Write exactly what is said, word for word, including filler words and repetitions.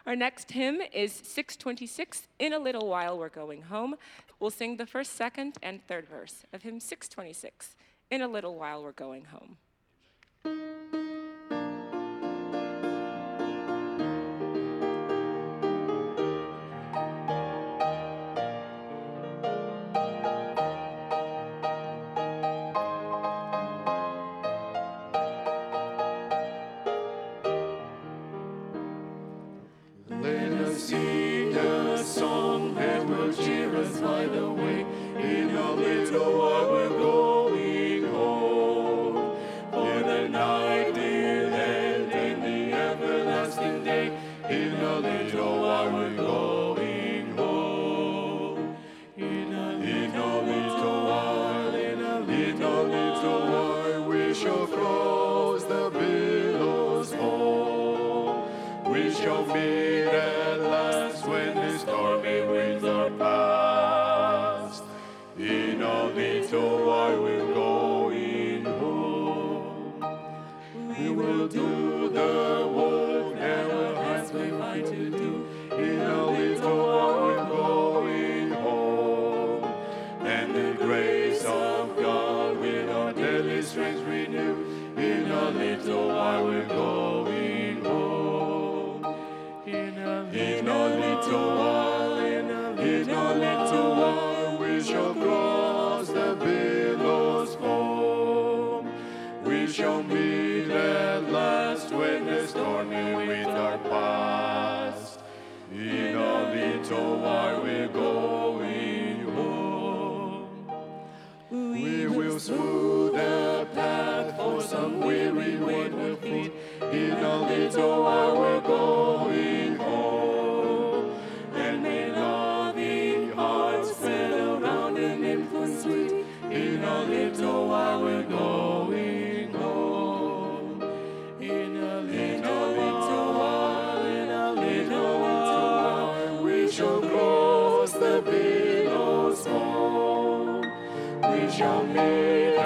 Our next hymn is six twenty-six, In a Little While We're Going Home. We'll sing the first, second, and third verse of hymn six twenty-six, In a Little While We're Going Home. Let us sing a song that will cheer us by the way. In a little while we're going home. For the night will end in the everlasting day. In a little while we're going home. In a, in a little while, in a little, little while, we shall cross the billows home. We shall meet at last when the stormy winds are past. In a little while we're going home. We will do the work that our hands may find to do. In a little while we're going home. And the grace of God will our daily strength renew. In a little while we're going home. In a little while, in a little while, we shall cross the billows foam. We shall meet at last when the stormy winds are past. In a little while, we're going home. We will smooth the path for some weary wayward feet. In a little while, we're going home. And may loving hearts spread around an infant sweet. In a little while we're going home. In a little while, in a little while, we shall cross the billows home. We shall meet